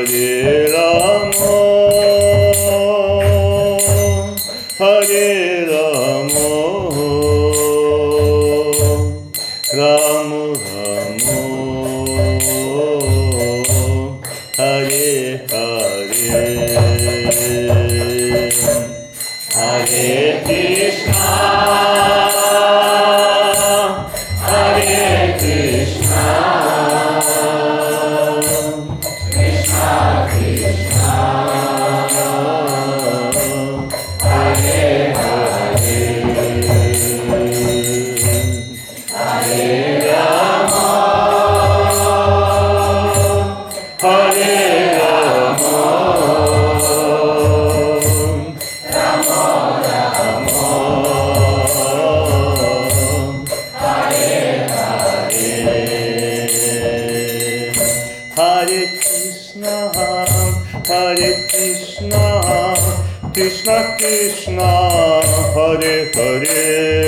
Hare Rama, Hare Rama, Rama Rama, Hare Hare, Hare Krishna, Hare Krishna, Krishna Krishna, Hare Hare, Hare Rama, Hare Rama, Rama Rama, Hare Hare, Hare Krishna, Hare Krishna, Krishna Krishna, Hare Hare,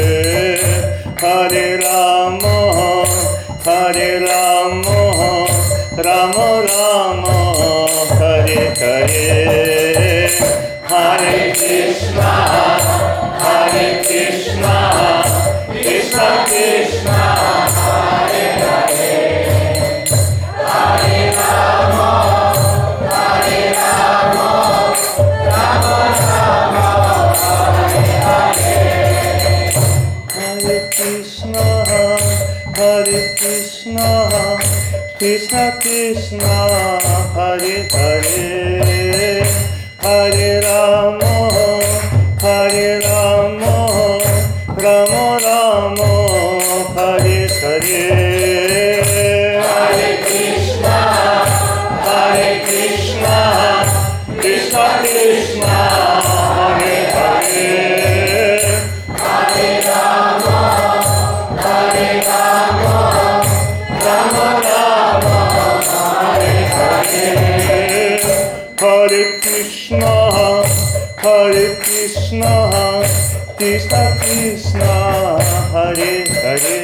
Hare Rama, Hare Rama, Rama Rama, Hare Hare, Hare Krishna, Hare Krishna, Krishna Krishna, Hare Hare, Hare Rama, Hare Rama, Rama Rama, Hare Hare, Hare Krishna, Hare Krishna, Krishna Krishna, Hare Hare, Hare Rama, Hare Rama, Rama Rama, Hare Hare, Hare Krishna, Hare Krishna, Krishna Krishna, Hare Hare, Hare Rama, Hare Rama, Rama Rama, Hare Hare, Hare Krishna, Hare Krishna, Krishna Krishna, Hare Hare,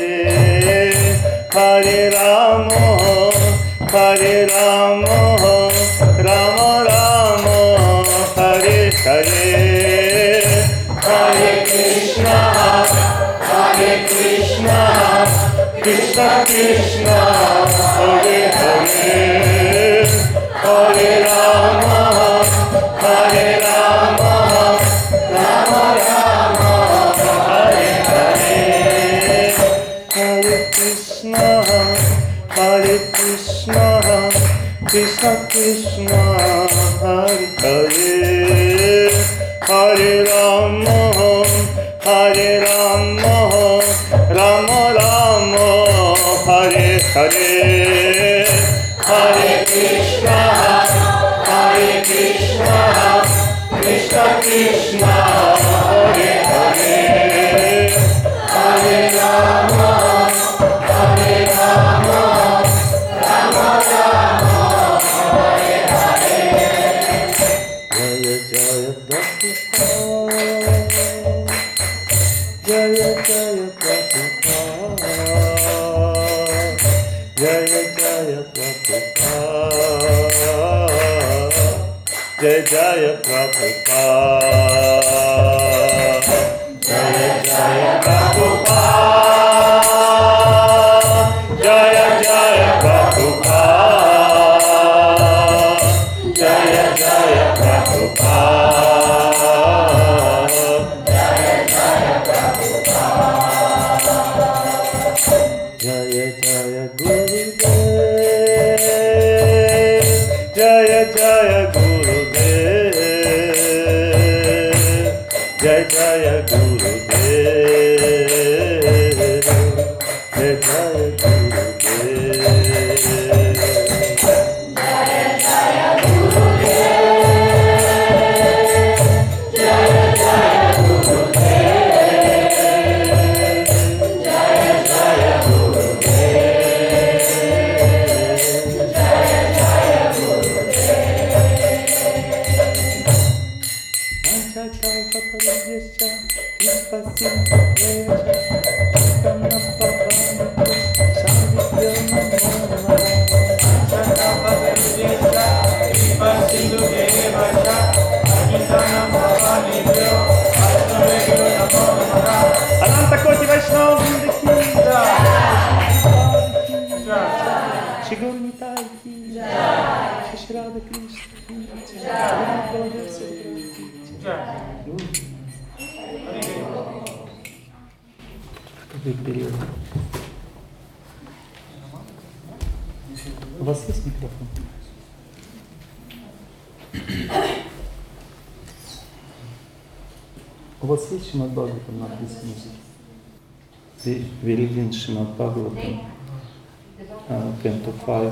Hare Rama, Hare Rama, Rama Rama, Hare Hare, Hare Krishna, Hare Krishna, Krishna Krishna, Hare Hare, Hare Rama, Hare Rama, Rama Rama, Hare Hare, Hare Krishna, Hare Krishna, Krishna Krishna, Hare Hare, Hare Rama, Hare Rama, Rama Rama, Hare Hare, Hare Krishna, Hare Krishna, Krishna Krishna, Hare Hare, Hare Rama, Hare Rama, Rama Rama, Hare Hare, Jaya Jaya Prabhupada, Jaya Jaya Prabhupada, Jaya Jaya Prabhupada, Jaya Jaya Prabhupada, Jaya Jaya Prabhupada, Jaya Jaya Prabhupada, Jaya Jaya Prabhupada, Jaya Jaya Prabhupada, Jaya Jaya Gurudev, Jaya Jaya Gurudev, Jaya Jaya Gurudev, Jaya Jaya Gurudev, Рада Кришна. Какой период? У вас есть микрофон? У вас есть Шримад Бхагаватам на английском языке? We read in Shrimad Bhagavatam, Canto 5,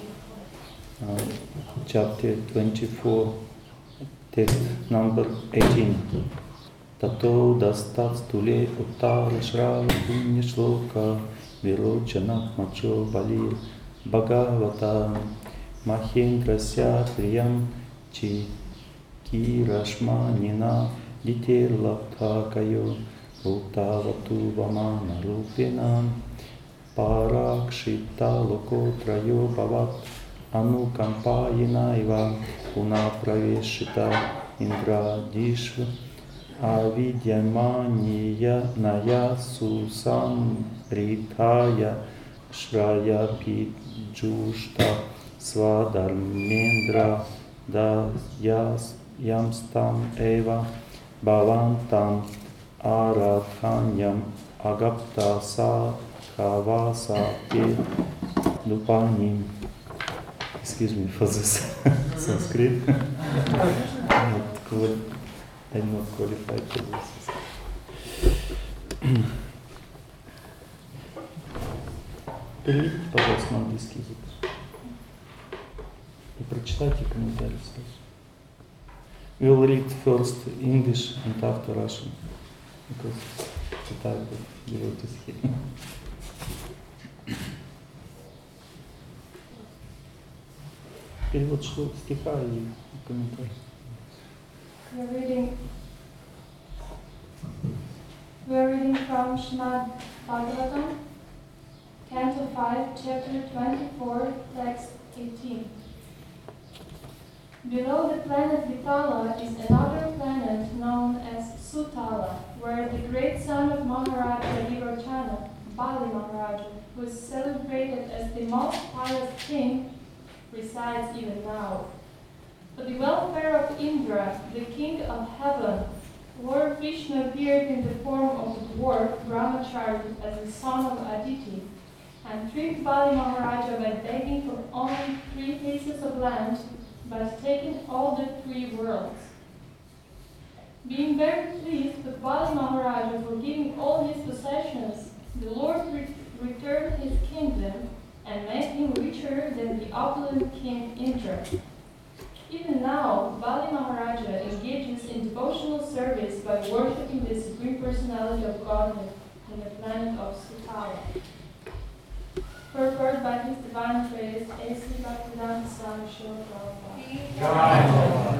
chapter 24, text number 18. Tato dastat stule uttara shrava punya shloka virochanat macho balir Bhagavata Mahendrasya priyam chi kirashmanina ditir laptakayo uttavatu vamana rupena parakshita lokotrayo bhavat anukampayina iva punapraveshita indradishva avidyamaniya naya susamritaya Shraya Pijushta Svadarmendra Yamstam Eva Bhavantam Aradhanyam Agapta Sakhavasa Te Dupanim. Excuse me for this Sanskrit. I'm not qualified for this. Переведите, пожалуйста, на английский язык. И прочитайте комментарий сразу. We will read first English and after Russian. Because the type of devotees here. Перевод стиха и комментарий. We are reading from Shrimad Bhagavatam, Canto 5, Chapter 24, Text 18. Below the planet Vitala is another planet known as Sutala, where the great son of Maharaja Virochana, Bali Maharaja, who is celebrated as the most pious king, resides even now. For the welfare of Indra, the king of heaven, Lord Vishnu appeared in the form of a dwarf Brahmachari as the son of Aditi, and tricked Bali Maharaja by begging for only 3 pieces of land, but taking all the 3 worlds. Being very pleased with Bali Maharaja for giving all his possessions, the Lord returned his kingdom and made him richer than the opulent king Indra. Even now, Bali Maharaja engages in devotional service by worshipping the Supreme Personality of Godhead in the planet of Sutala. Purport by His Divine Praise, A.C. Bhaktivedanta Swami Srila Prabhupada.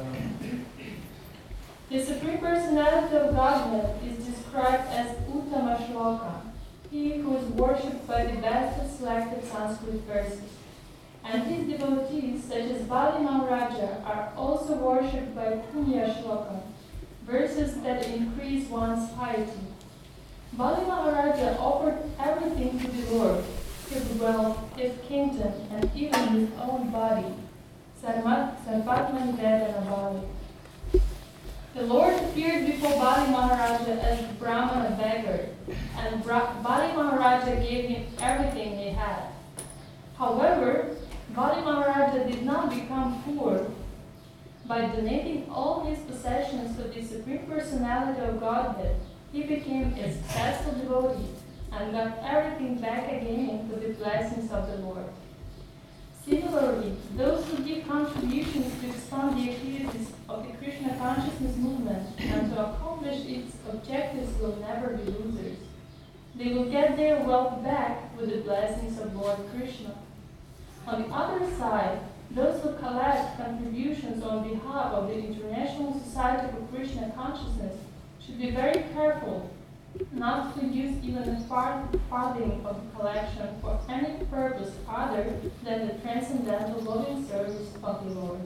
The Supreme Personality of Godhead is described as Uttama Shloka, he who is worshipped by the best of selected Sanskrit verses. And his devotees, such as Bali Maharaja, are also worshipped by Punya Shloka, verses that increase one's piety. Bali Maharaja offered everything to the Lord, his wealth, his kingdom, and even his own body. Sarvatmani Vedana Bali. The Lord appeared before Bali Maharaja as the Brahmana beggar, and Bali Maharaja gave him everything he had. However, Bali Maharaja did not become poor. By donating all his possessions to the Supreme Personality of Godhead, he became a special devotee and got everything back again with the blessings of the Lord. Similarly, those who give contributions to expand the activities of the Krishna consciousness movement and to accomplish its objectives will never be losers. They will get their wealth back with the blessings of Lord Krishna. On the other side, those who collect contributions on behalf of the International Society for Krishna Consciousness should be very careful not to use even a farthing of the collection for any purpose other than the transcendental loving service of the Lord.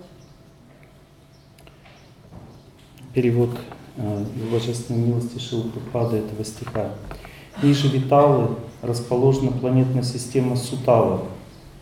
Перевод Его Божественной милости Шрилы Прабхупады этого стиха. Ниже Виталы расположена планетная система Сутала.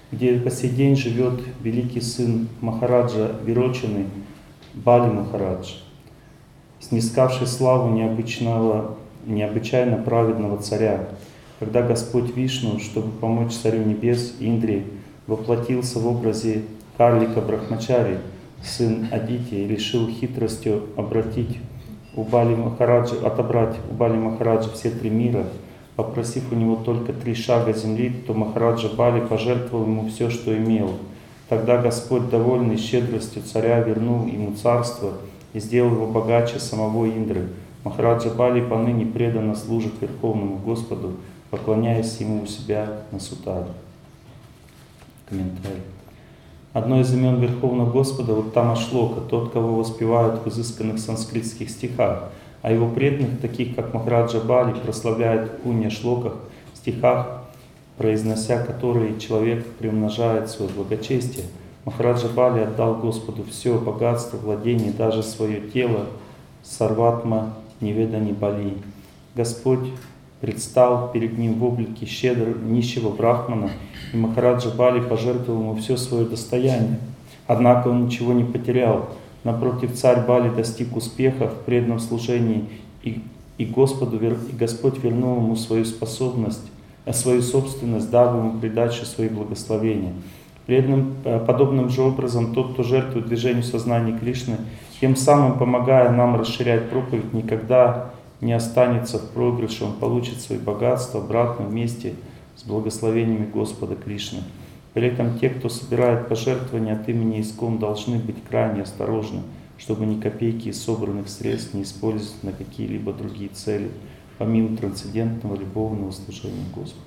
где по сей день живет великий сын Махараджа Вирочины Бали Махарадж, снискавший славу необычайно праведного царя. Когда Господь Вишну, чтобы помочь царю небес Индре, воплотился в образе карлика Брахмачари, сын Адити, и решил хитростью отобрать у Бали Махараджа все 3 мира, попросив у него только 3 шага земли, то Махараджа Бали пожертвовал ему все, что имел. Тогда Господь, довольный щедростью царя, вернул ему царство и сделал его богаче самого Индры. Махараджа Бали поныне преданно служит Верховному Господу, поклоняясь ему у себя на сутаре. Комментарий. Одно из имен Верховного Господа вот Тамашлока, тот, кого воспевают в изысканных санскритских стихах, а его преданных, таких как Махараджа Бали, прославляют в пунья-шлоках, стихах, произнося которые человек приумножает свое благочестие. Махараджа Бали отдал Господу все богатство, владение, даже свое тело, сарватма неведани Бали. Господь предстал перед ним в облике щедрого нищего брахмана, и Махараджа Бали пожертвовал ему все свое достояние. Однако он ничего не потерял. Напротив, царь Бали достиг успеха в преданном служении, и Господь вернул ему свою собственность, дав ему придачу свои благословения. Подобным же образом тот, кто жертвует движению сознания Кришны, тем самым помогая нам расширять проповедь, никогда не останется в проигрыше, он получит свои богатства обратно вместе с благословениями Господа Кришны. При этом те, кто собирает пожертвования от имени Искон, должны быть крайне осторожны, чтобы ни копейки из собранных средств не использовать на какие-либо другие цели, помимо трансцендентного любовного служения Господу.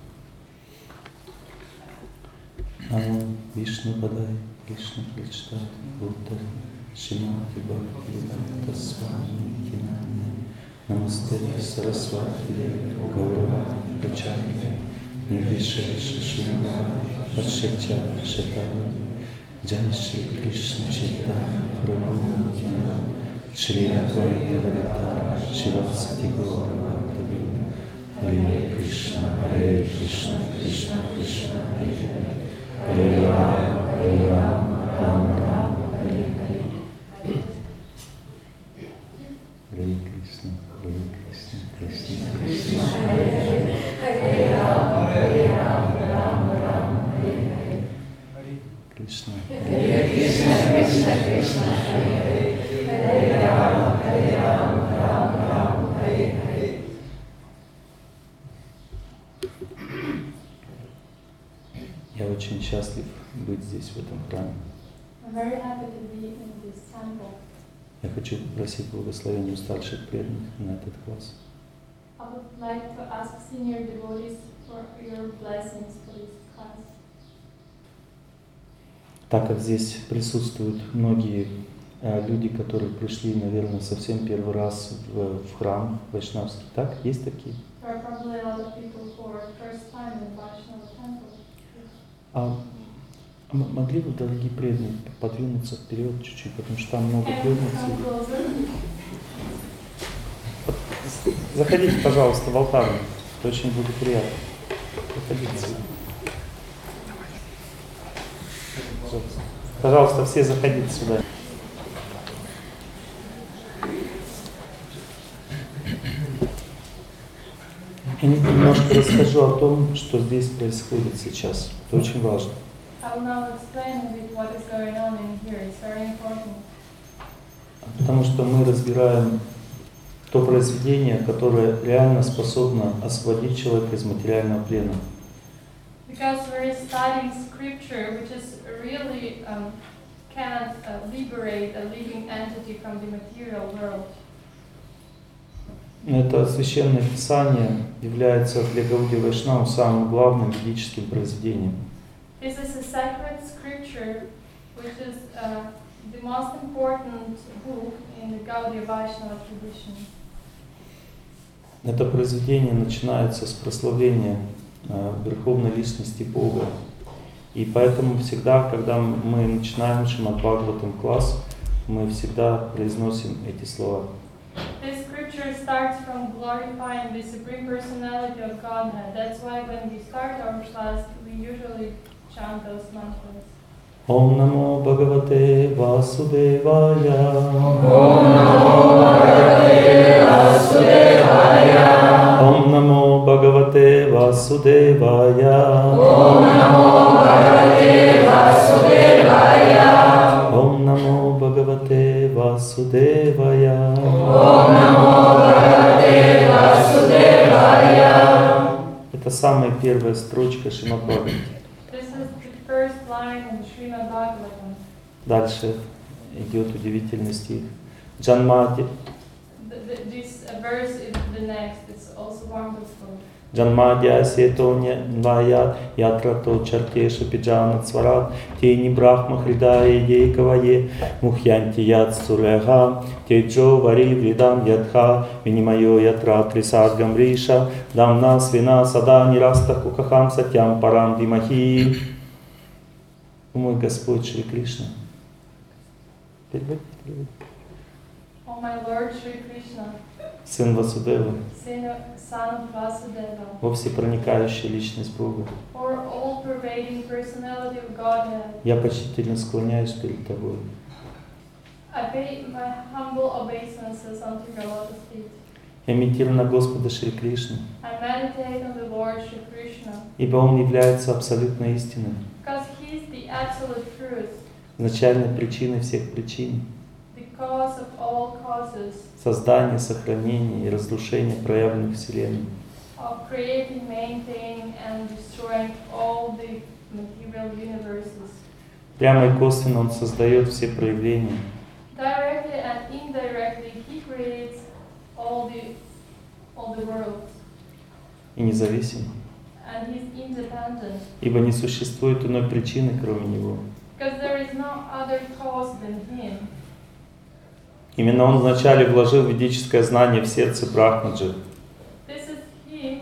Нам Вишну Бадай, Кришна Кришна, Будда, Шимати Бхакти Тасвами Кинани, Намасте Сарасвати Деви, Гаурава Прачарья, Нирвишеша Шимава, Пашача Шатава, Джай Шри Кришна Чайтанья Прабху Нитьянанда, Шри Адвайта Гададхара Шивасати Гаурава Бхактавринда, Харе Кришна, Кришна Кришна, Харе Харе, Харе Рама, Рама Рама, Харе Харе. Харе Кришна, Кришна Кришна, Харе Харе, Харе Рама, Рама Рама, Харе Харе. Кришна, Кришна Кришна, Харе Харе, Харе Рама, Рама Рама, Харе Харе. Я очень счастлив быть здесь, в этом храме. I'm very happy to be in this temple. Я хочу попросить благословения у старших преданных на этот класс. I would like to ask senior devotees for your blessings for this class. Так как здесь присутствуют многие люди, которые пришли, наверное, совсем первый раз в храм вайшнавский, так? Есть такие? There are probably a lot of people who are first time in Vaishnava temple. Могли бы, дорогие преданные, подвинуться вперед чуть-чуть, потому что там много преданных сидит. Заходите, пожалуйста, в алтарь. Это очень будет приятно. Заходите сюда. Пожалуйста, все заходите сюда. Я немножко расскажу о том, что здесь происходит сейчас. Это очень важно. Потому что мы разбираем то произведение, которое реально способно освободить человека из материального плена. Because we're studying scripture, which is really can liberate a living entity from the material world. Это священное писание является для Гаудия Вайшнава самым главным ведическим произведением. This is a sacred scripture, which is the most important book in the Gaudiya Vaishnava tradition. Это произведение начинается с прославления Верховной Личности Бога. И поэтому всегда, когда мы начинаем Шримад Бхагаватам класс, мы всегда произносим эти слова. This scripture starts from glorifying the Supreme Personality of Godhead. That's why when we start our class, we usually chant those mantras. Om Namo Bhagavate Vasudevaya. Om Namo Bhagavate Vasudevaya. Om Namo Bhagavate Vasudevaya. Om Namo Bhagavate Vasudevaya. Om Namo Bhagavate Vasудевая. Это самая первая строчка Шримад Бхагаватам. This is the first line in Srimad Bhagavatam. Дальше идет удивительный стих. Джанмати. This verse is the next. It's also wonderful. Джанмадья сетоня нваят ятрато чартеша пиджанат сварат тени брахма хридая ейкавае мухьянти яд суряха теджо вари вридам ядха винимайо ятра трисадгам риша дамна свина сада нираста кукахам сатям парам димахи. Мой Господь Шри Кришна. Oh my Lord Shri Krishna, Сын Васудевы, Son of Vasudeva, во всепроникающая личность Бога. or all-pervading personality of Godhead, Я почтительно склоняюсь перед Тобой. I pay my humble obeisances unto your lotus feet. Я медитирую на Господа Шри Кришну, I meditate on the Lord Shri Krishna, ибо Он является абсолютной истиной, because He is the absolute truth, изначальной причиной всех причин, the cause of all causes, создания, сохранения и разрушения проявленных Вселенной. of creating, maintaining, and destroying all the material universes. Прямо и косвенно Он создает все проявления, Directly and indirectly, He creates all the worlds, и независимо, and He's independent, ибо не существует иной причины, кроме Него. because there is no other cause than Him. Именно Он вначале вложил ведическое знание в сердце Брахмаджи, This is He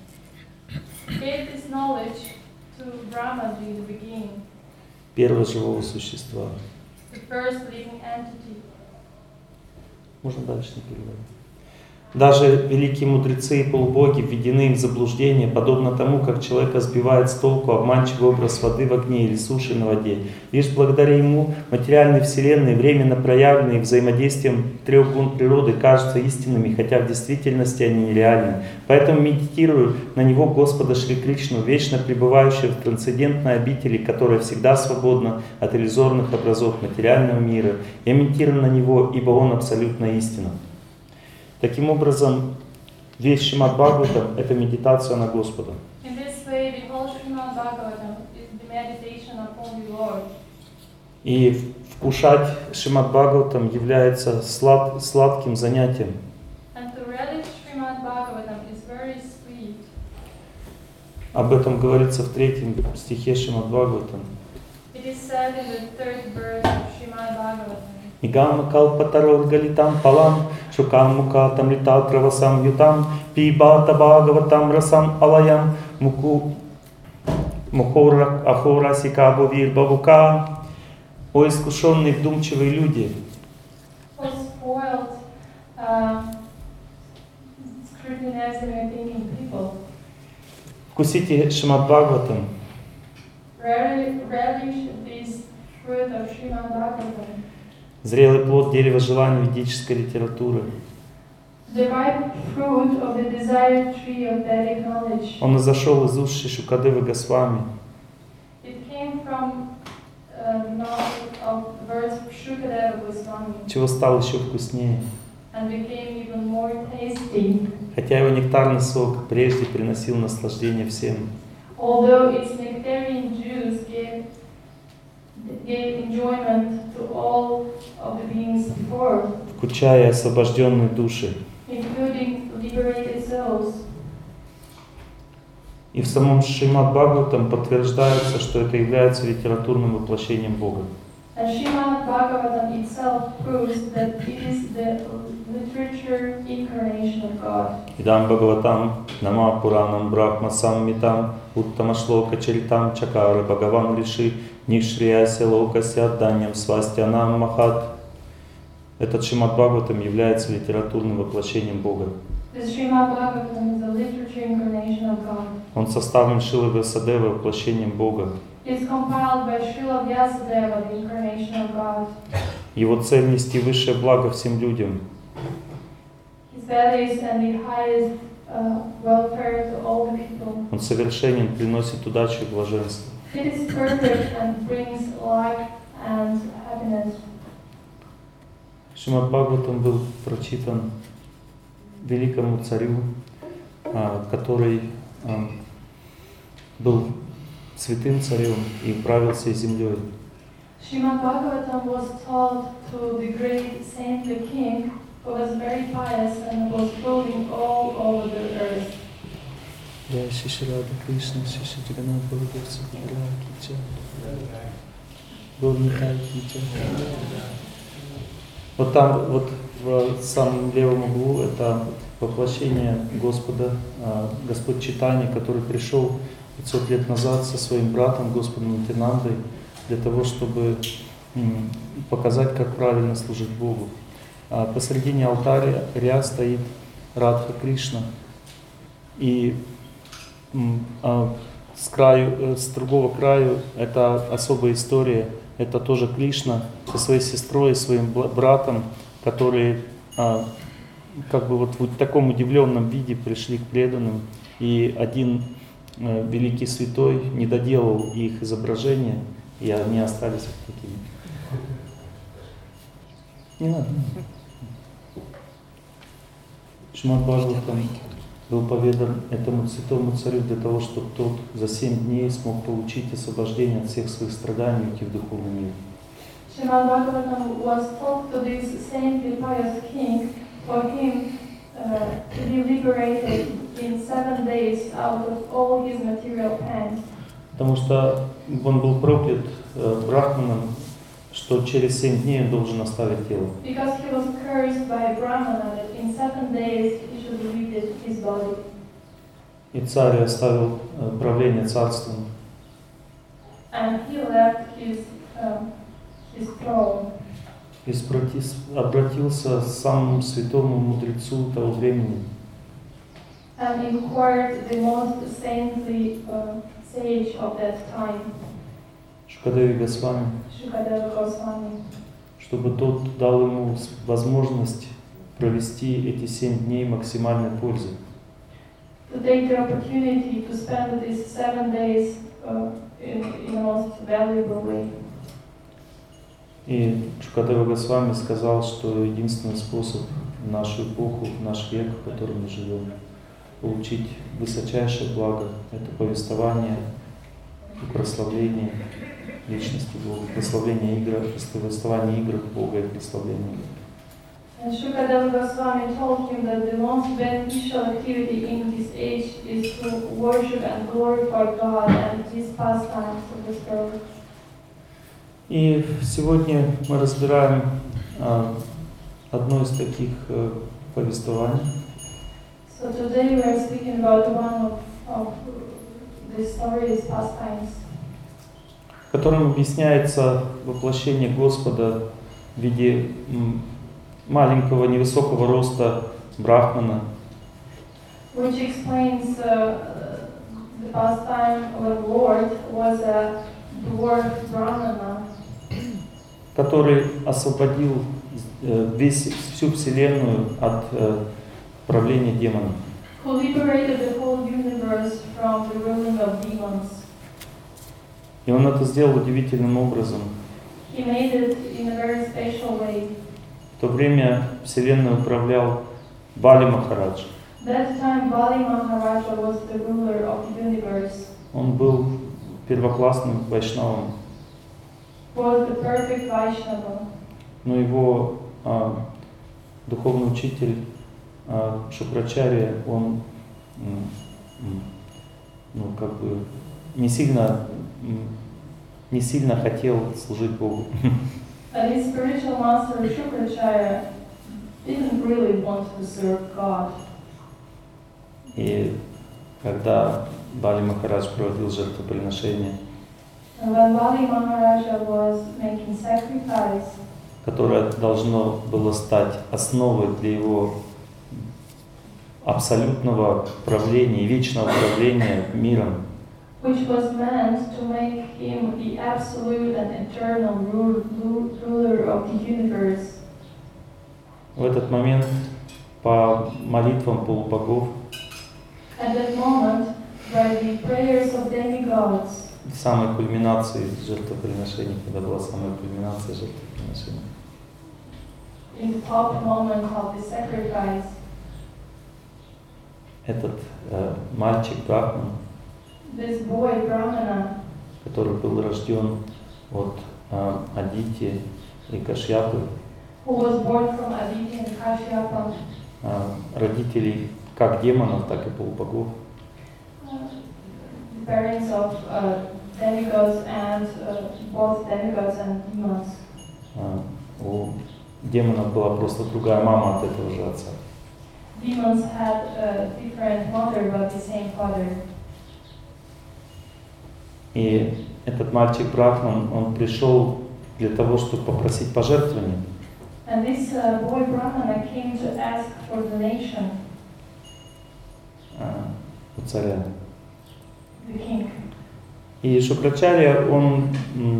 gave this knowledge to Brahmaji in the beginning, первого живого существа. the first living entity. Можно дальше не переводить. Даже великие мудрецы и полубоги введены в заблуждение, подобно тому, как человека сбивает с толку обманчивый образ воды в огне или суши на воде. Лишь благодаря ему материальные вселенные, временно проявленные взаимодействием трех гун природы, кажутся истинными, хотя в действительности они нереальны. Поэтому медитирую на него Господа Шри Кришну, вечно пребывающего в трансцендентной обители, которая всегда свободна от иллюзорных образов материального мира. Я медитирую на него, ибо он абсолютная истина. Таким образом, весь Шримад Бхагаватам — это медитация на Господа. In this way, the whole Srimad Bhagavatam is the meditation upon the Lord. И вкушать Шримад Бхагаватам является сладким занятием. And to relish Srimad Bhagavatam is very sweet. Об этом говорится в 3 стихе Шримад Бхагаватам. It is said in the 3rd verse of Srimad Bhagavatam. Нигама калпатарор галитам палам, шукам мукатам литатравасам ютам, пибата бхагаватам расам алаям, мухора ахора сикабу вир бабука. О искушенные вдумчивые люди, Or spoiled, scrutinizing and thinking people. вкусите Шримад Бхагаватам, Relish this fruit of Srimad Bhagavatam. зрелый плод дерева желаний ведической литературы. The ripe fruit of the desired tree of Vedic knowledge. Он изошел из уши Шукадевы Госвами, It came from the mouth of words of Shukadeva Goswami чего стал еще вкуснее. and became even more tasty. Хотя его нектарный сок прежде приносил наслаждение всем. Although its nectarian juice gave enjoyment to all of the beings before, Включая освобожденные души. including liberated souls. И в самом Шримад Бхагаватам подтверждается, что это является литературным воплощением Бога. And Srimad Bhagavatam itself proves that it is the literature incarnation of God. Идам Бхагаватам, Нама Пуранам Брахма Саммитам, Уттама Шлока Чаритам Чакара Бхагаван Риши, Нишрияся Локася Даньям Свастянам Махат. Этот Шримад Бхагаватам является литературным воплощением Бога. The Srimad Bhagavatam is the literature incarnation of God. Он составлен Шилой Васудевой воплощением Бога. is compiled by Srila Vyasadeva, the incarnation of God. Его цель нести высшее благо всем людям. His value is and the highest welfare to all the people. Он совершенен, приносит удачу и блаженство. It is perfect and brings life and happiness. Шримад Бхагаватам был прочитан великому царю, который был святым царем и правил всей землей. Srimad Bhagavatam was taught to the great saintly king who was very pious and was ruling all over the earth. Jai Shri Radha Krishna, Shri Jagannath Baladev Subhadra Ki Jai. Горнитай Ki Jai. Вот там, вот в самом левом углу, это воплощение Господа, Господь Чайтанья, который пришел 500 лет назад со своим братом, Господом Нитьянандой, для того, чтобы показать, как правильно служить Богу. Посредине алтаря стоит Радха Кришна, и с другого краю это особая история, это тоже Кришна со своей сестрой, своим братом, которые как бы вот в таком удивленном виде пришли к преданным, и один великий святой не доделал их изображения, и они остались вот такими. Не надо. Шримад Бхагаватам был поведан этому святому царю для того, чтобы тот за 7 дней смог получить освобождение от всех своих страданий и уйти в духовный мир. Srimad Bhagavatam was taught to this saintly pious king for him to be liberated in 7 days out of all his material pains. Потому что он был проклят брахманом, что через 7 дней он должен оставить тело. Because he was cursed by Brahmana that in 7 days he should leave his body. И царь оставил правление царством. And he left his throne. И обратился к самому святому мудрецу того времени. And inquired the most saintly sage of that time, Шукадеви Госвами, Shukadeva Goswami, чтобы тот дал ему возможность провести эти 7 дней максимальной пользы. to take the opportunity to spend these 7 days in the most valuable way. И Шукадева Госвами сказал, что единственный способ в нашу эпоху, в наш век, в котором мы живем, получить высочайшее благо — это повествование и прославление личности Бога, прославление повествование игр Бога и прославление. And Shukadeva Goswami told him that the most beneficial activity in this age is to worship and glorify God and His pastimes of this world. И сегодня мы разбираем одно из таких повествований. So today we are speaking about one of the stories, pastimes, В котором объясняется воплощение Господа в виде маленького, невысокого роста брахмана, which explains the pastime when Lord was a dwarf Brahmana, который освободил всю Вселенную от правления демонов. who liberated the whole universe from the ruling of demons. И он это сделал удивительным образом. He made it in a very special way. В то время Вселенной управлял Бали Махарадж. That time Bali Maharaja was the ruler of the universe, Он был первоклассным вайшнавом, was the perfect Vaishnava. но его духовный учитель Шукрачарья, он как бы не сильно хотел служить Богу. And his spiritual master Shukracharya didn't really want to serve God. И когда Бали Махарадж проводил жертвоприношение, And when Bali Maharaja was making sacrifice, которое должно было стать основой для его абсолютного правления и вечного правления миром, which was meant to make him the absolute and eternal ruler of the universe. В этот момент по молитвам полубогов At that moment, by the prayers of demigods, в самой кульминации жертвоприношений, когда была самая кульминация жертвоприношений, in the top moment of the sacrifice, этот мальчик Брахман, this boy Brahmana, который был рожден от Адити и Кашьяпы, who was born from Aditi and Kashyapa, родителей как демонов, так и полубогов, parents of demigods and both demigods and demons. У демонов была просто другая мама от этого же отца. Demons had a different mother but the same father. И этот мальчик Брахман, он пришел для того, чтобы попросить пожертвования. And this boy Brahmana came to ask for donation, У царя. the king. И Шукрачарья, он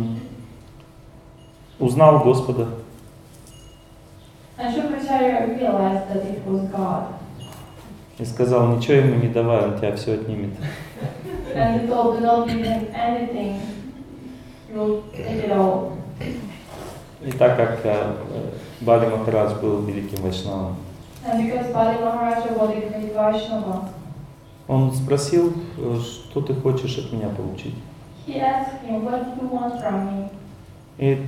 узнал Господа. And Shukracharya realized that it was God. И сказал, ничего ему не давай, он тебя все отнимет. And he told, do not give him anything, you will take it all. И так как Бали Махарадж был великим вайшнавом, And because Bali Maharaja was a great Vaishnava, он спросил, что ты хочешь от меня получить. he asked him, what do you want from me?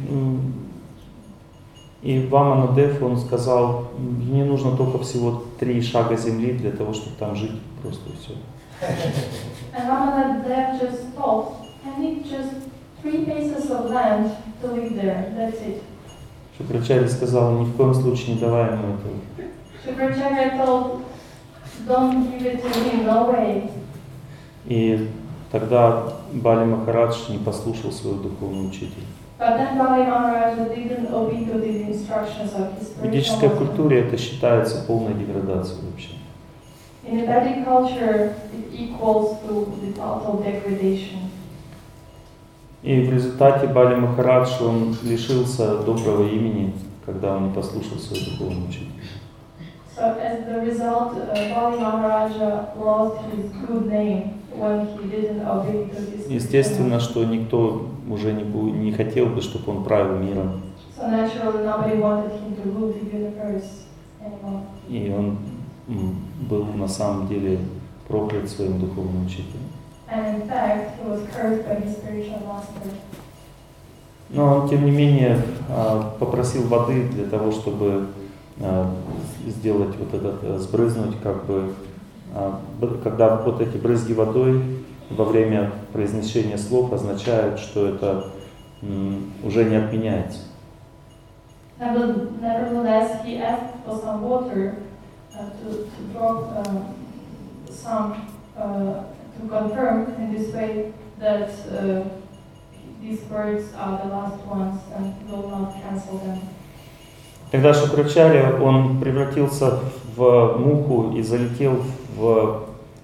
И Ваманадев, он сказал, мне нужно только всего 3 шага земли для того, чтобы там жить, просто и все. And Vamanadev just told, I need just 3 pieces of land to live there, that's it. Шукрачарья сказал, ни в коем случае не давай ему этого. Shukracharya told, don't give it to him, no way. И тогда Бали Махарадж не послушал своего духовного учителя. But then Bali Maharaja didn't obey to the instructions of his В ведической spiritual master. культуре это считается полной деградацией вообще. In the Vedic culture, it equals to the total degradation. И в результате Бали Махарадж, он лишился доброго имени, когда он не послушал своего духовного учителя. So as the result, Bali Maharaja lost his good name when he didn't obey to his. Естественно, что никто уже не хотел бы, чтобы он правил миром. So naturally, nobody wanted him to rule the universe anymore. И он был на самом деле проклят своим духовным учителем. And in fact, he was cursed by his spiritual master. Но он, тем не менее, попросил воды для того, чтобы сделать вот этот, сбрызнуть, как бы, когда вот эти брызги водой во время произнесения слов означают, что это уже не отменяется. Nevertheless, he asked for some water to drop some to confirm in this way that these words are the last ones and will not cancel them. Когда Шукрачарья, он превратился в муху и залетел в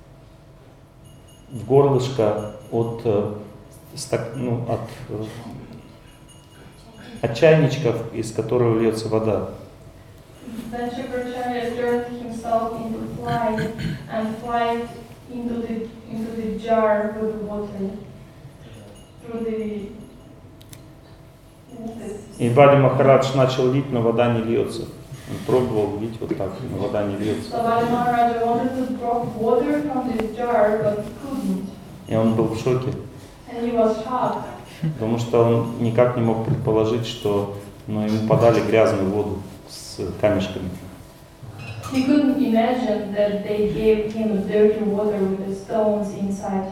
горлышко от чайничков, из которого льется вода. Then Shukracharya turned himself into fly and flied into the jar with the water through the. И Бали Махарадж начал лить, но вода не льется. Он пробовал лить вот так, но вода не льется. So Bali Maharaja wanted to drop water from this jar, but he couldn't. И он был в шоке, And he was shocked. потому что он никак не мог предположить, что ему подали грязную воду с камешками. He couldn't imagine that they gave him dirty water with the stones inside.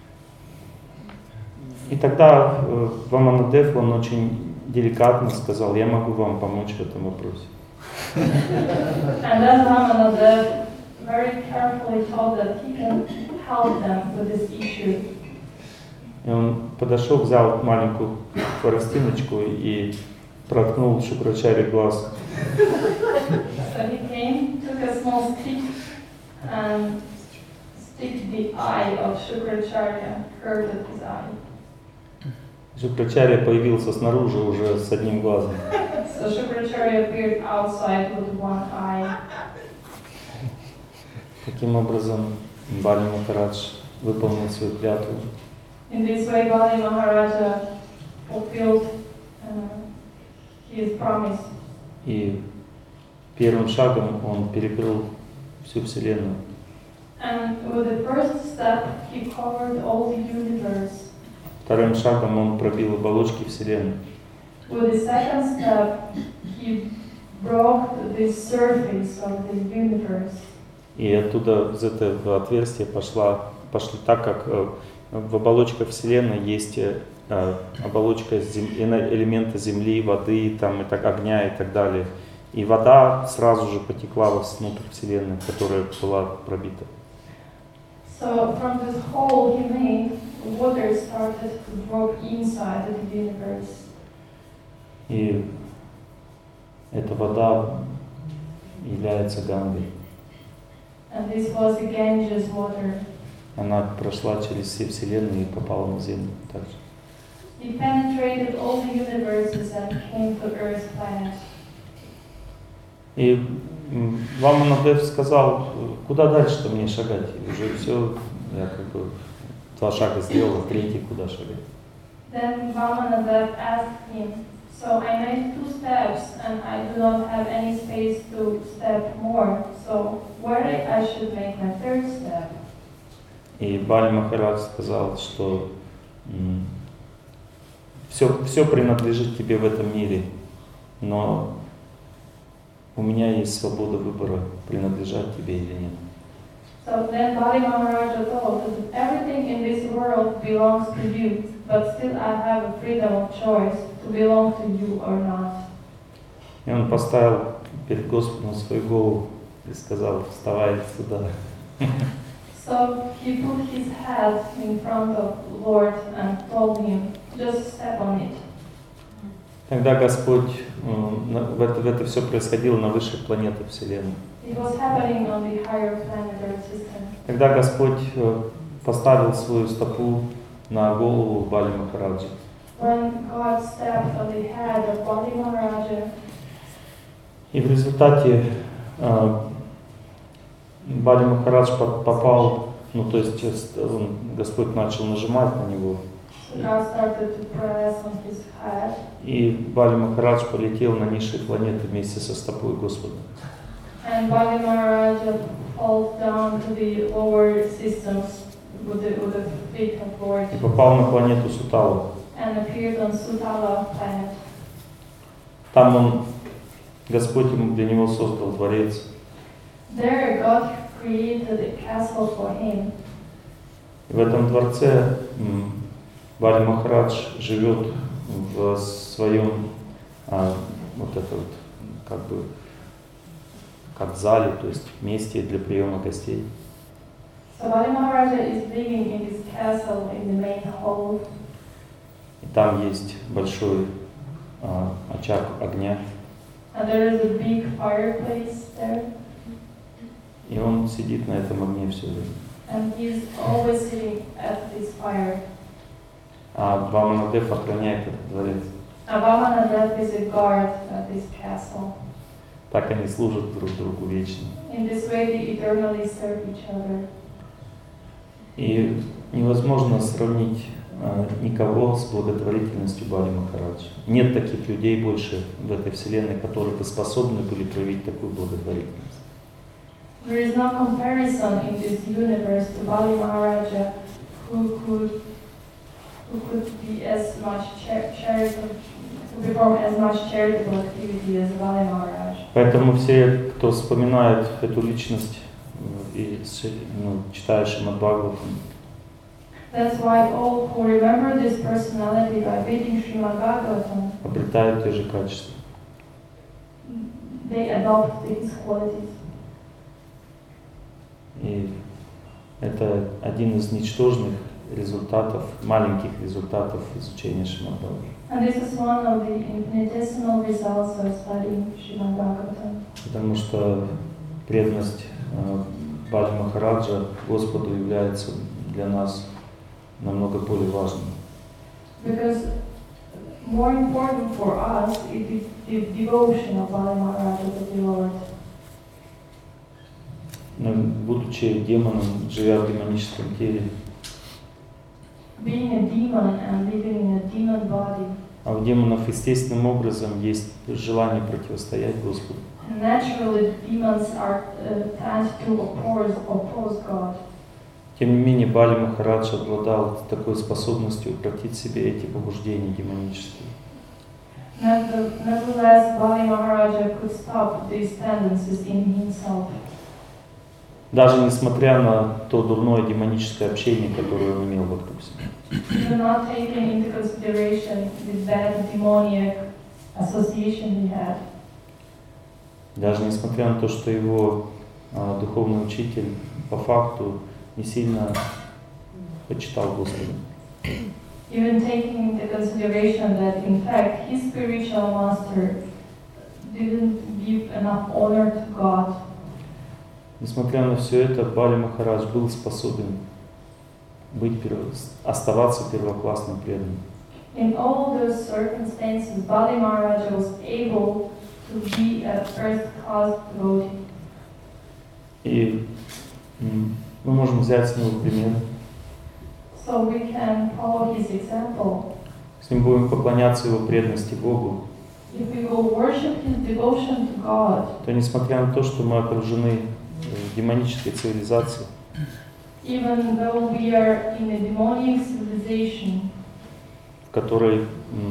И тогда Ваманадев, он очень деликатно сказал, я могу вам помочь в этом вопросе. And then Vamanadev very carefully told that he can help them with this issue. И он подошел, взял маленькую хворостиночку и проткнул Шукрачарье глаз. So he came, took a small stick and stick the eye of Shukracharya, hurt his eye. Шукрачарья появился снаружи уже с одним глазом. So Shukracharya appeared outside with one eye. Таким образом, Бали Махарадж выполнил свою клятву. In this way, Bali Maharaja fulfilled his promise. И первым шагом он перекрыл всю Вселенную. And with the first step, he covered all the universe. Вторым шагом он пробил оболочки Вселенной. With the second step, he broke the surface of the universe. И оттуда, из этого отверстия пошли так, как в оболочках Вселенной есть оболочка элемента земли, воды, там, и так, огня и так далее. И вода сразу же потекла внутрь Вселенной, которая была пробита. So from this hole he made, water started to drop inside the universe. И эта вода является Гангой. And this was the Ganges water. Она прошла через все вселенные и попала на Землю также. He penetrated all the universes and came to Earth's planet. И Ваманадев сказал, куда дальше-то мне шагать? Уже все, я как бы 2 шага сделал, 3 куда шагать? Then Vamanadev asked him, so I made 2 steps and I do not have any space to step more, so where I should make my 3rd step? И Бали Махарадж сказал, что все принадлежит тебе в этом мире, но у меня есть свобода выбора, принадлежать тебе или нет. So then Bali Maharaja thought that everything in this world belongs to you, but still I have a freedom of choice to belong to you or not. И он поставил перед Господом свою голову и сказал, вставай сюда. So he put his head in front of the Lord and told him, just step on it. Тогда Господь, это все происходило на высших планетах Вселенной. It was happening on the higher planetary system. Тогда Господь поставил свою стопу на голову Бали Махараджа. When God stepped on the head of Bali Maharaja, и в результате Бали Махарадж попал, то есть Господь начал нажимать на него. God started to press on his head. И Бали Махарадж полетел на низшие планеты вместе со стопой Господа. And Bali Maharaja fell down to the lower systems with the feet of Lord. И попал на планету Сутала. And appeared on Sutala planet. Там Господь для него создал дворец. There God created a castle for him. И в этом дворце Бали Махарадж живет в своем как зале, то есть месте для приема гостей. So Bali Maharaja is living in this castle in the main hall. И там есть большой очаг огня. And there is a big fireplace there. И он сидит на этом огне все время. And he's always sitting at this fire. А Ваманадев охраняет этот дворец. And Vamanadev is a guard at this castle. Так они служат друг другу вечно. In this way they eternally serve each other. И невозможно сравнить никого с благотворительностью Бали Махараджа. Нет таких людей больше в этой вселенной, которые бы способны были проявить такую благотворительность. There is no comparison in this universe to Bali Maharaja who could be as much charitable, who perform as much charitable activity as Bali Maharaj. Поэтому все, кто вспоминает эту личность и читает Шримад Бхагаватам, That's why all who remember this personality by reading Srimad Bhagavatam, обретают те же качества. they adopt these qualities. И это один из ничтожных результатов, маленьких результатов изучения Шримад Бхагаватам. And this is one of the infinitesimal results of studying Srimad Bhagavatam. Потому что преданность Бали Махараджа Господу является для нас намного более важным. Because more important for us is the devotion of Bali Maharaja to the Lord. Но, будучи демоном, живя в демоническом теле, Being a demon and living in a demon body, а у демонов естественным образом есть желание противостоять Господу. naturally demons are tend to oppose God. Тем не менее, Бали Махарадж обладал такой способностью укротить в себе эти побуждения демонические. Nevertheless, Bali Maharaja could stop these tendencies in himself. Даже несмотря на то дурное демоническое общение, которое он имел вокруг себя. Even not taking into consideration the bad demoniac association he had. Даже несмотря на то, что его духовный учитель по факту не сильно почитал Господа. Even taking into consideration that in fact his spiritual master didn't give enough honor to God. Несмотря на все это, Бали Махарадж был способен оставаться первоклассным преданным. In all those circumstances, Bali Maharaja was able to be a first-class devotee. И мы можем взять с него пример. So we can follow his example. Если мы будем поклоняться его преданности Богу, If we will worship his devotion to God, то несмотря на то, что мы окружены демонической цивилизацией, even though we are in a demonic civilization, в которой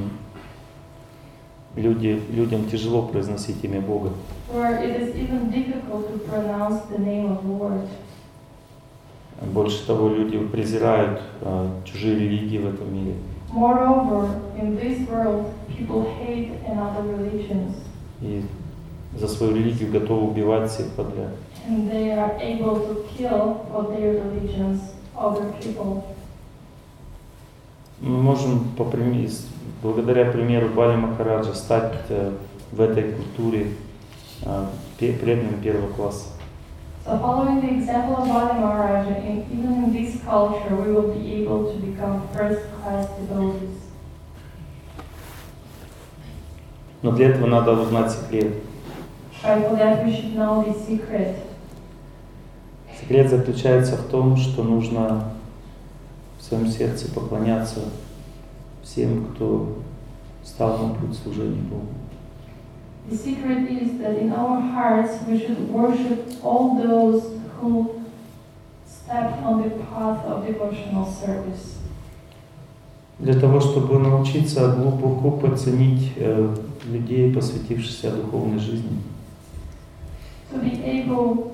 людям тяжело произносить имя Бога, where it is even difficult to pronounce the name of Lord. больше того, люди презирают чужие религии в этом мире. Moreover, in this world, people hate another religions, И за свою религию готовы убивать всех подряд. and they are able to kill for their religions other people. Мы можем, благодаря примеру Бали Махараджа, стать в этой культуре преданным первого класса. So following the example of Bali Maharaja, even in this culture, we will be able to become first-class devotees. Но для этого надо узнать секрет. But for that, we should know the secret. Секрет заключается в том, что нужно в своем сердце поклоняться всем, кто стал на путь служения Богу. The secret is that in our hearts we should worship all those who stepped on the path of devotional service. Для того, чтобы научиться глубоко ценить людей, посвятившихся духовной жизни. To be able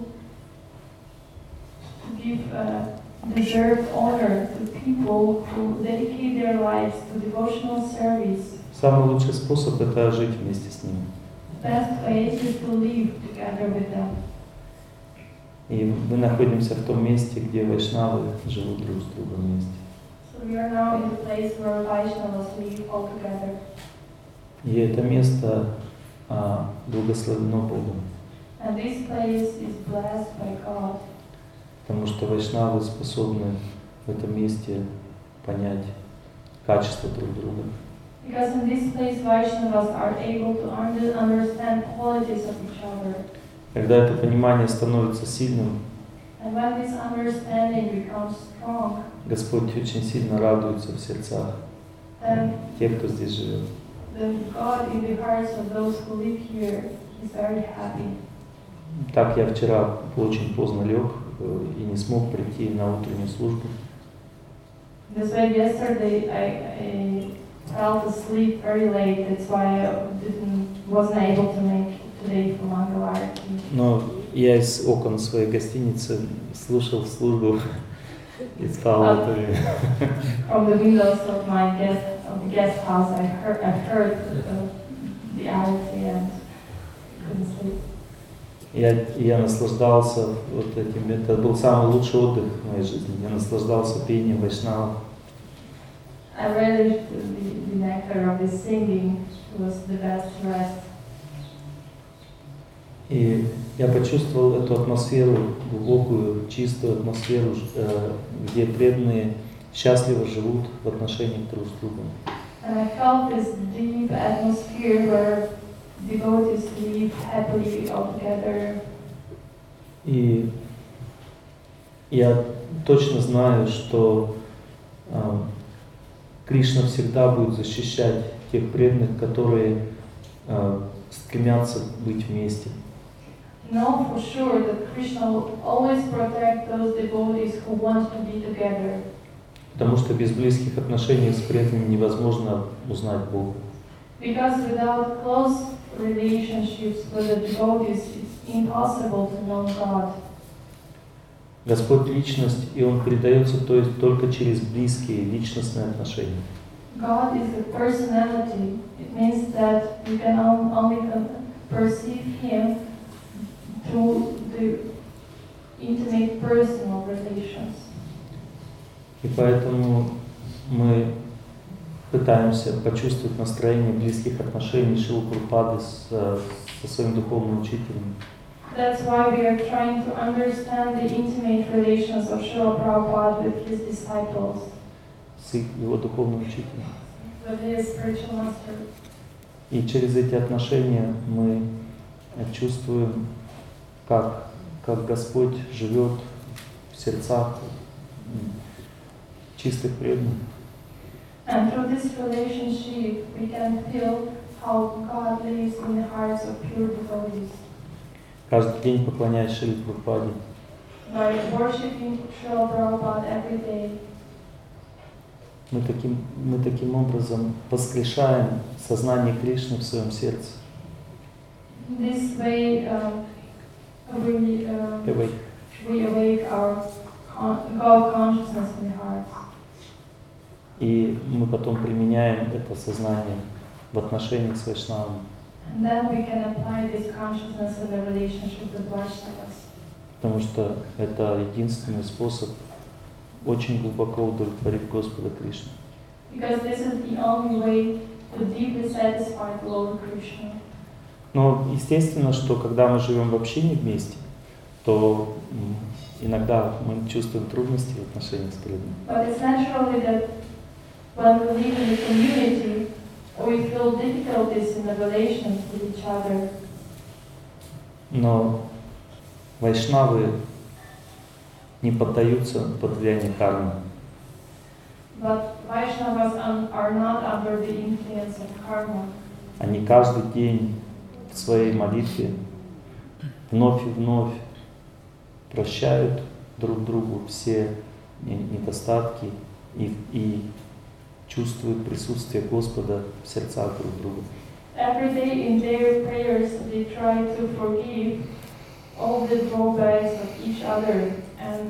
to give deserved honor to people who dedicate their lives to devotional service. Самый лучший способ — это жить вместе с ними. Best way is to live together with them. И мы находимся в том месте, где вайшнавы живут друг с другом вместе. So we are now in the place where Vaishnavas live all together. И это место благословено Богом, And this place is blessed by God. потому что вайшнавы способны в этом месте понять качество друг друга. Because in this place Vaishnavas are able to understand qualities of each other. Когда это понимание становится сильным, And when this understanding becomes strong, Господь очень сильно радуется в сердцах then тех, кто здесь живет. God in the hearts of those who live here is very happy. Так я вчера очень поздно лег и не смог прийти на утреннюю службу. This way yesterday I fell asleep very late. That's why I wasn't able to make today for Mangalarti. Но я из окон своей гостиницы слушал службу и спал в это время. From the windows of the guest house, I heard the arati and couldn't sleep. Я наслаждался вот этим. Это был самый лучший отдых в моей жизни. Я наслаждался пением вайшнавов. I relished the nectar of the singing. It was the best rest. И я почувствовал эту атмосферу, глубокую, чистую атмосферу, где преданные счастливо живут в отношениях друг с другом. And I felt this deep atmosphere where devotees live happily all together. И я точно знаю, что Кришна всегда будет защищать тех преданных, которые стремятся быть вместе. Know for sure that Krishna will always protect those devotees who want to be together. Потому что без близких отношений с преданными невозможно узнать Бога. Because without close relationships with the devotees, it's impossible to know God. Господь личность, и Он передается только через близкие личностные отношения. God is a personality. It means that you can only perceive Him through the intimate personal relations. И поэтому мы пытаемся почувствовать настроение близких отношений Шрилы Прабхупады со своим духовным учителем. That's why we are trying to understand the intimate relations of Srila Prabhupada with his disciples, С его духовным учителем. with his spiritual master. И через эти отношения мы чувствуем, как Господь живет в сердцах чистых преданных. And through this relationship, we can feel how God lives in the hearts of pure devotees. Каждый день поклоняясь Шриле Прабхупаде, By worshiping Srila Prabhupada every day, мы таким образом воскрешаем сознание Кришны в своем сердце. this way we awake our God consciousness in the heart. И мы потом применяем это сознание в отношениях с Вайшнавами. And then we can apply this consciousness in the relationship with Vaishnavas. Потому что это единственный способ очень глубоко удовлетворить Господа Кришну. Because this is the only way to deeply satisfy the Lord Krishna. Но естественно, что когда мы живем в общине вместе, то иногда мы чувствуем трудности в отношениях с преданными. But it's naturally that when we live in the community, we feel difficulties in the relations with each other. Но вайшнавы не поддаются под влияние кармы. But Vaishnavas are not under the influence of karma. Они каждый день в своей молитве вновь и вновь прощают друг другу все недостатки и чувствуют присутствие Господа в сердцах друг друга. Every day in their prayers, they try to forgive all the drawbacks of each other, and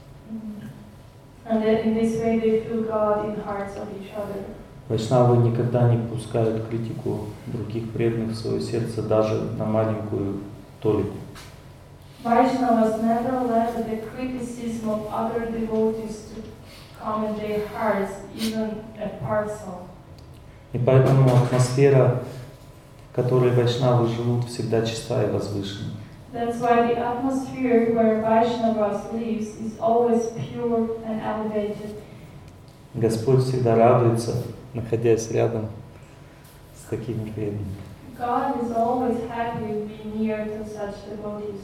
then in this way they feel God in the hearts of each other. Вайшнавы никогда не пускают критику других преданных в свое сердце даже на маленькую толику. Vaishnavas never let the criticism of other devotees to come in their hearts, even a parcel. И поэтому атмосфера, в которой вайшнавы живут, всегда чистая и возвышенная. That's why the atmosphere where Vaishnavas lives is always pure and elevated. Господь всегда радуется, находясь рядом с такими преданными. God is always happy being near to such devotees.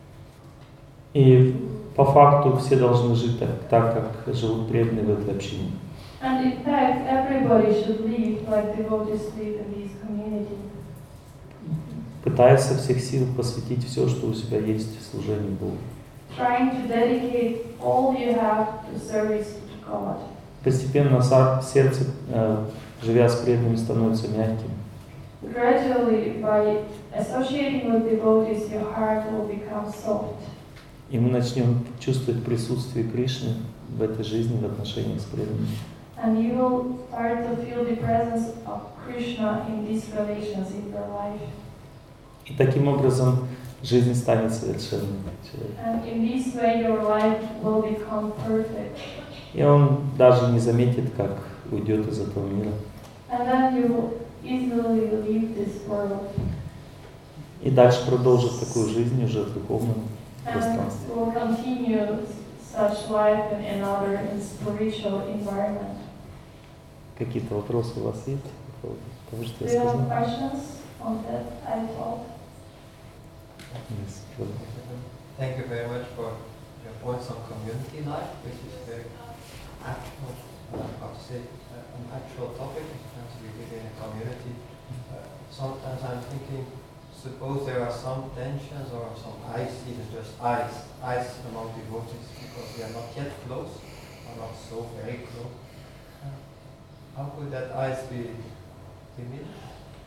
И по факту все должны жить так, как живут преданные в этой общине. And in fact, everybody should live like devotees live in this community. Пытаясь со всех сил посвятить все, что у себя есть, в служении Богу. Trying to dedicate all you have to service to God. Постепенно сердце, живя с преданными, становится мягким. Gradually, by associating with devotees, your heart will become soft. И мы начнем чувствовать присутствие Кришны в этой жизни, в отношениях с преданными. And you will start to feel the presence of Krishna in these relations in your life. И таким образом жизнь станет совершенной. And in this way, your life will become perfect. И он даже не заметит, как уйдет из этого мира. And then you will easily leave this world. И дальше продолжит такую жизнь уже в духовном and пространстве. will continue such life in another in spiritual environment. Какие-то вопросы у вас есть по поводу того, что Do я you have сказал? questions on that I told? Yes, brother. Thank you very much for your points on community life, which is very actual, how to say, an actual topic, as we live in a community. Sometimes I'm thinking, suppose there are some tensions or some even just ice among devotees, because we are not yet close, or not so very close. How could that ice be diminished?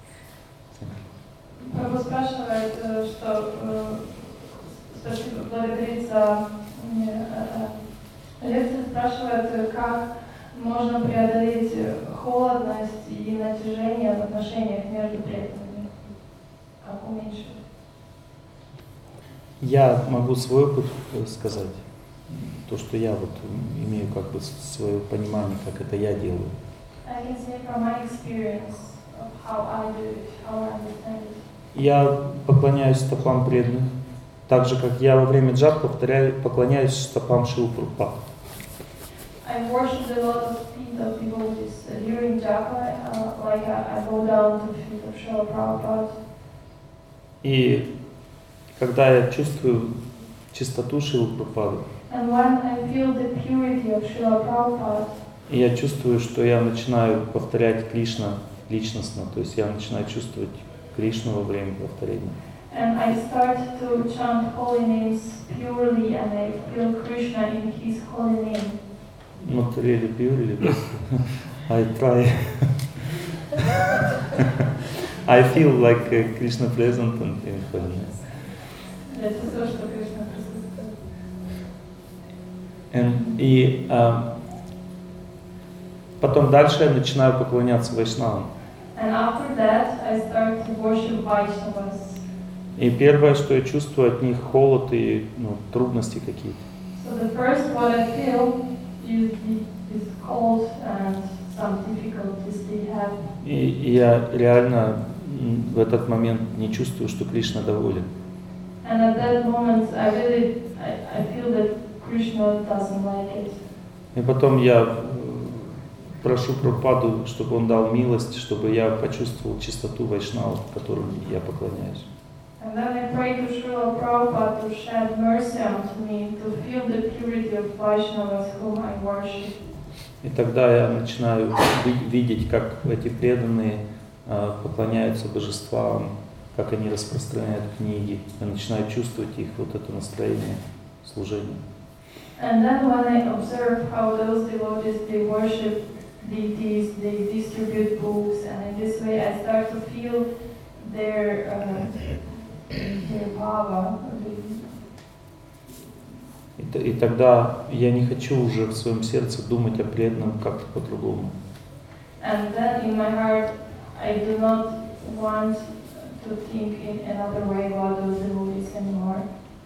Прабhu спрашивает, что спасибо, благодарит за лекцию, спрашивает, как можно преодолеть холодность и натяжение в отношениях между преданными, как уменьшить. Я могу свой опыт сказать, то, что я вот имею как бы свое понимание, как это я делаю. I can say from my experience of how I do it, how I understand it. Я поклоняюсь стопам преданных, так же, как я во время джап поклоняюсь стопам Шрилы Прабхупады. I worship the lotus feet of devotees during japa, like I go down to the feet of Srila Prabhupada. И когда я чувствую чистоту Шрилы Прабхупады, And when I feel the purity of Srila Prabhupada, и я чувствую, что я начинаю повторять Кришна личностно, то есть я начинаю чувствовать Кришну во время повторения. and I start to chant holy names purely, and I feel Krishna in His holy name. Not really purely, but I try. I feel like Krishna present in holy name. Я чувствую, что Кришна присутствует. И потом дальше я начинаю поклоняться вайшнавам. And after that, I start to worship Vaishnavas. И первое, что я чувствую от них, холод и трудности какие-то. So the first what I feel is cold and some difficulties they have. И я реально в этот момент не чувствую, что Кришна доволен. And at that moment, I feel that Krishna doesn't like it. И потом я прошу Прабхупаду, чтобы он дал милость, чтобы я почувствовал чистоту вайшнавов, которым я поклоняюсь. And then I pray to Srila Prabhupada to shed mercy onto me, to feel the purity of Vaishnavas whom I worship. И тогда я начинаю видеть, как эти преданные поклоняются божествам, как они распространяют книги. Я начинаю чувствовать их вот это настроение служения. And then when I observe how those devotees, they worship deities, they distribute books, and in this way I start to feel their bhava. И тогда я не хочу уже в своем сердце думать о преданном как-то по-другому. And then in my heart, I do not want to think in another way about those devotees anymore.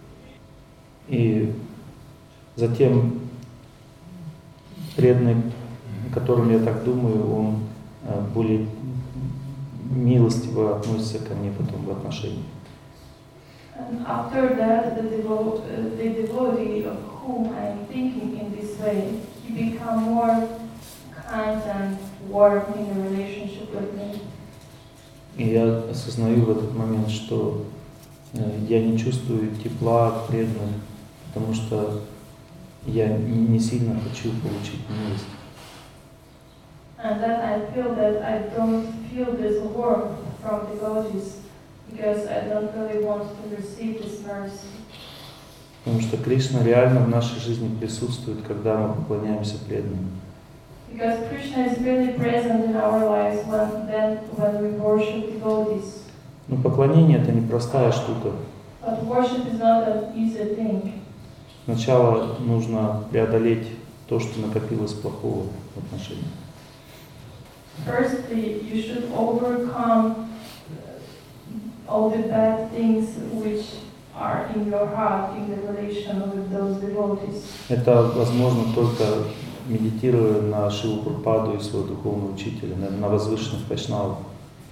И затем преданный, о котором я так думаю, он более милостиво относится ко мне потом в отношениях. And after that, the devotee of whom I am thinking in this way, he become more kind and warm in the relationship with me. И я осознаю в этот момент, что я не чувствую тепла от преданных, потому что я не сильно хочу получить милость. And then I feel that I don't feel this warmth from devotees because I don't really want to receive this mercy. Потому что Кришна реально в нашей жизни присутствует, когда мы поклоняемся преданным. Because Krishna is really present in our lives when we worship devotees. Но поклонение — это непростая штука. But worship is not an easy thing. Сначала нужно преодолеть то, что накопилось плохого в отношениях. Firstly, you should overcome all the bad things which are in your heart in the relation with those devotees. Это возможно только медитируя на Шрилу Прабхупаду и своего духовного учителя, на возвышенных вайшнавов.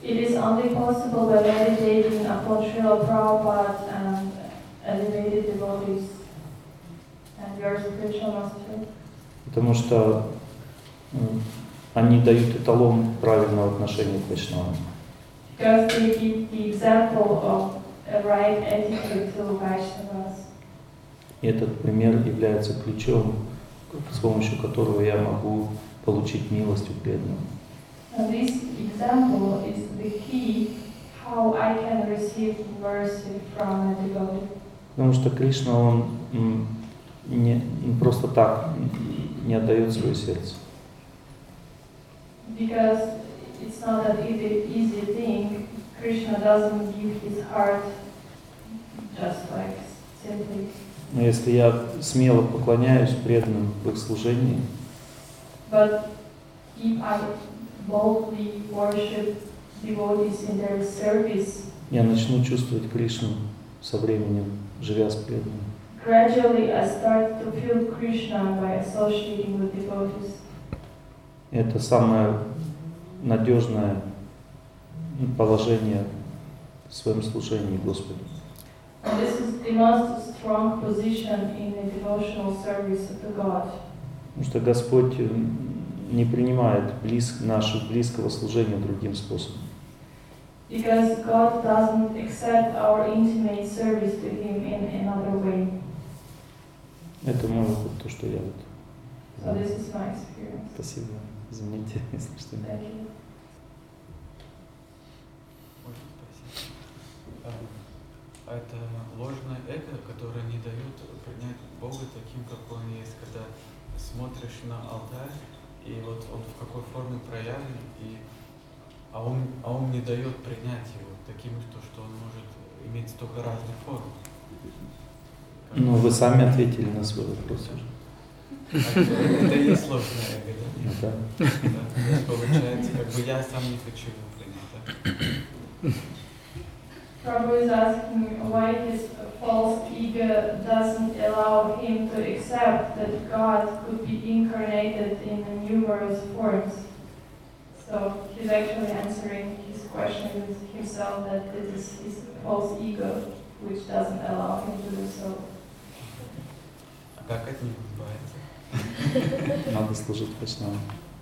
It is only possible by meditating upon Srila Prabhupada and elevated devotees and your spiritual master. Потому что они дают эталон правильного отношения к Вайшнавам. Because they give the example of a right attitude to Vaishnavas. И этот пример является ключом, с помощью которого я могу получить милость у преданных. And this example is the key how I can receive mercy from a devotee. Потому что Кришна, он не просто так не отдает свое сердце. Because it's not an easy thing. Krishna doesn't give his heart just like simply. Но если я смело поклоняюсь преданным в их служении, But if I boldly worship devotees in their service, я начну чувствовать Кришну со временем, живя с преданными. gradually I start to feel Krishna by associating with devotees. Это самое надежное положение в своем служении Господу. And this is the most strong position in a devotional service to God. Потому что Господь не принимает нашего близкого служения другим способом. Because God doesn't accept our intimate service to Him in another way. Это мой опыт, то, что я вот. So this is my experience. Спасибо. Извините, если что. Thank you. Можно спросить? Это ложное эго, которое не дает принять Бога таким, как Он есть, когда смотришь на алтарь, и вот он в какой форме проявлен, а он не дает принять его таким, что он может иметь столько разных форм. Ну, вы сами ответили на свой вопрос уже. Это и есть ложное эго, да? Ну, да. Да. Получается, как бы я сам не хочу его принять, да? Prabhu is asking why his false ego doesn't allow him to accept that God could be incarnated in numerous forms. So he's actually answering his question with himself that it is his false ego which doesn't allow him to do so. А как от него избавиться? Надо служить Вайшнавам.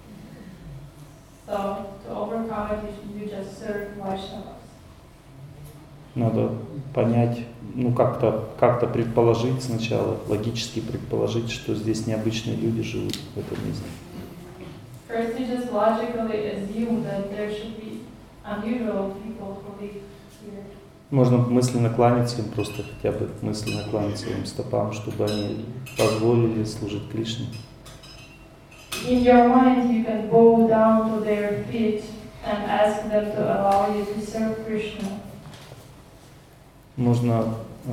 So to overcome it, you just serve Vaishnavas. Надо понять, ну как-то предположить сначала, логически предположить, что здесь необычные люди живут в этом месте. First, you just logically assume that there should be unusual people who live here. Можно мысленно кланяться им, просто хотя бы мысленно кланяться им стопам, чтобы они позволили служить Кришне. In your mind, you can bow down to their feet and ask them to allow you to serve Krishna. Можно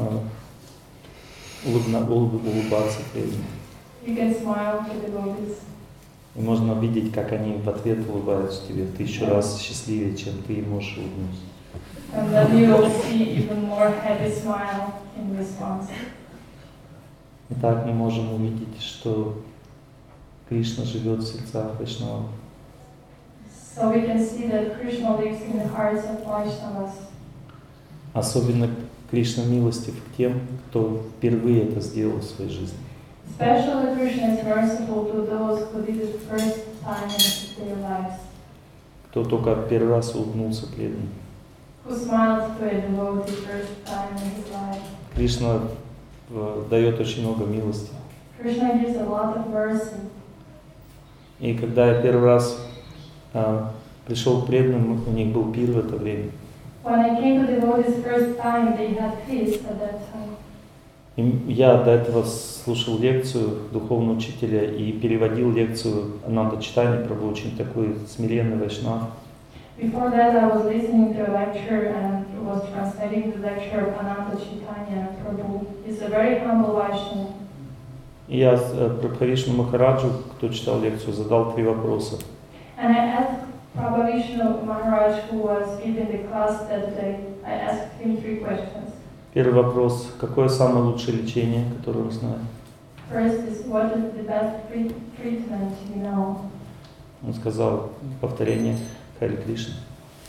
улыбаться преданным. You can smile to devotees. И можно видеть, как они в ответ улыбаются тебе в 1000 раз счастливее, чем ты можешь улыбнуться. And then you will see even more happy smile in response. Итак, мы можем увидеть, что Кришна живет в сердцах Вайшнавов. So we can see that Krishna lives in the hearts of Vaishnavas. Особенно Кришна милостив к тем, кто впервые это сделал в своей жизни. Especially Krishna is merciful to those who did it first time in their lives. Кто только первый раз улыбнулся преданным. Who smiled to a devotee first time in his life. Кришна дает очень много милости. Krishna gives a lot of mercy. И когда я первый раз пришел к преданным, у них был пир в это время. When I came to devotees first time, they had feast at that time. И я до этого слушал лекцию духовного учителя и переводил лекцию Ананда Чайтаньи Прабху, очень такой смиренный вайшнав. Before that, I was listening to a lecture and was translating the lecture of Ananda Chaitanya Prabhu. He's a very humble Vaishnava. И я Прабхавишну Махараджу, кто читал лекцию, задал 3 вопроса. And I asked Prabhavishnu Maharaj, who was giving the class that day, I asked him 3 questions. Первый вопрос: какое самое лучшее лечение, которое он знает? First is, what is the best treatment you know? Он сказал повторение Хари Кришна.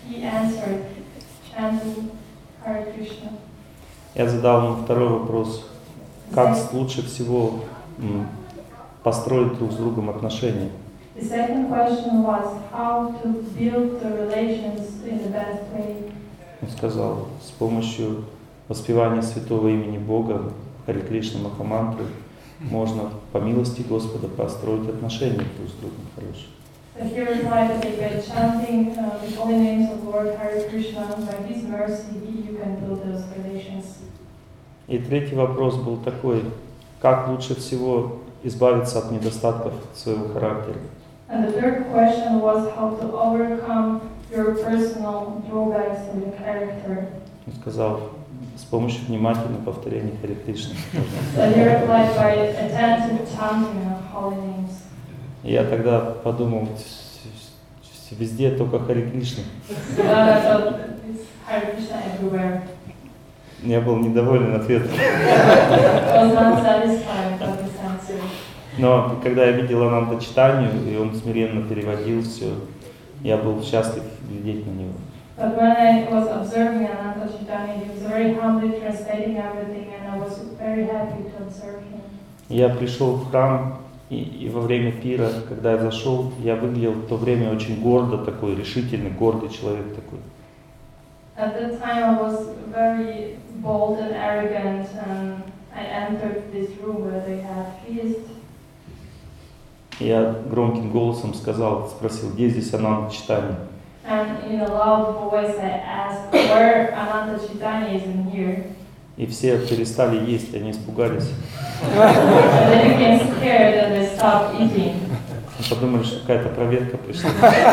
he answered, chanting Hare Krishna. Я задал ему второй вопрос. Как лучше всего построить друг с другом отношения? The second question was how to build the relations in the best way. Он сказал, с помощью воспевания святого имени Бога, Харе Кришна Махамантры, можно по милости Господа построить отношения друг с другом хорошие. So he replied that by chanting the holy names of Lord Hare Krishna, by His mercy, you can build those relations. И третий вопрос был такой, как лучше всего избавиться от недостатков своего характера? And the third question was how to overcome your personal drawbacks in your character. Он сказал, с помощью внимательного повторения Харе Кришны. So he replied by attentive chanting of holy names. И я тогда подумал, везде только Харе Кришна. So I thought it's Hare Krishna everywhere. Я был недоволен ответом. I was not satisfied by this answer. Но когда я видел Ананда Чайтанью, и он смиренно переводил все, я был счастлив глядеть на него. But when I was observing Ananta Chaitanya, he was very humbly translating everything, and I was very happy to observe him. Я пришел в храм, и во время пира, когда я зашел, я выглядел в то время очень гордо такой, решительный, гордый человек такой. At that time I was very bold and arrogant, and I entered this room where they had feast. Я громким голосом спросил, где здесь Ананда Чайтанья? And in a loud voice I asked, where Ananta Chaitanya is in here? И все перестали есть, они испугались. And they became scared and they stopped eating. Они подумали, что какая-то проверка пришла.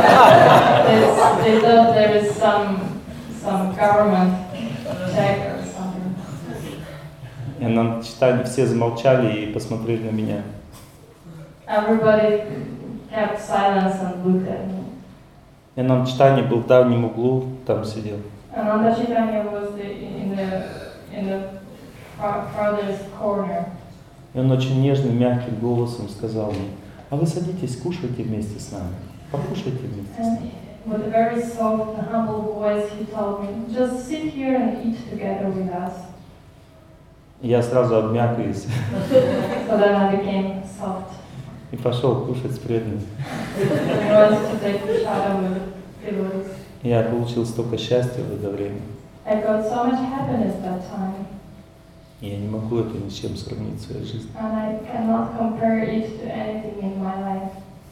They thought there is some government check or something. И Ананда Чайтанья, все замолчали и посмотрели на меня. Everybody kept silence and looked at me. И Ананда Чайтанья был в дальнем углу, там сидел. Ananta Chaitanya was in the farthest corner. И он очень нежным, мягким голосом сказал мне, а вы садитесь, кушайте вместе с нами, покушайте вместе с нами. And with a very soft and humble voice he told me, just sit here and eat together with us. И я сразу обмяк и So then I became soft. пошел кушать с преданными. And I wanted to take the shadow with devotees. Я получил столько счастья в это время. I got so much happiness that time. И я не могу это ни с чем сравнить в своей жизни. And I cannot compare it to anything in my life.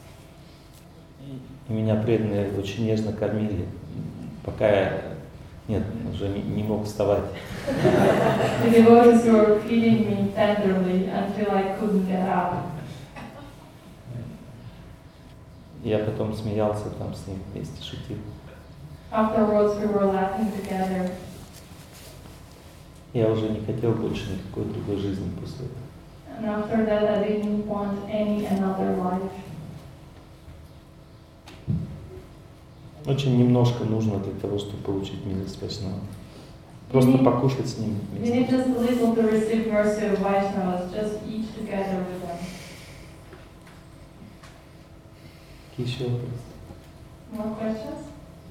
И меня преданные очень нежно кормили, пока я уже не мог вставать. The devotees were feeding me tenderly until I couldn't get up. Я потом смеялся там с ним вместе, шутил. Afterwards we were laughing together. Я уже не хотел больше никакой другой жизни после этого. And after that I didn't want any another life. Очень немножко нужно для того, чтобы получить милость Вайшнава. Просто покушать с ним You need вместе. just a little to receive mercy of Vaishnavas, just eat together with them. Какие еще вопросы? More questions?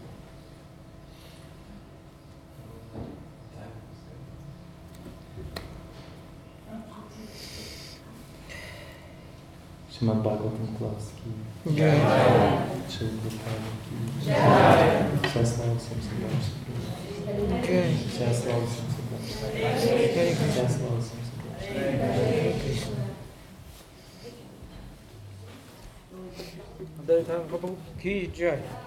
Шримад Бхагаватам класс. Jai. Шри Гопала Ки. Jai. Вся слава всем собравшим. Jai. Вся слава всем собравшим. Hare Вся Krishna. слава всем собравшим. Hare Krishna. Advaita Prabhu ki jai.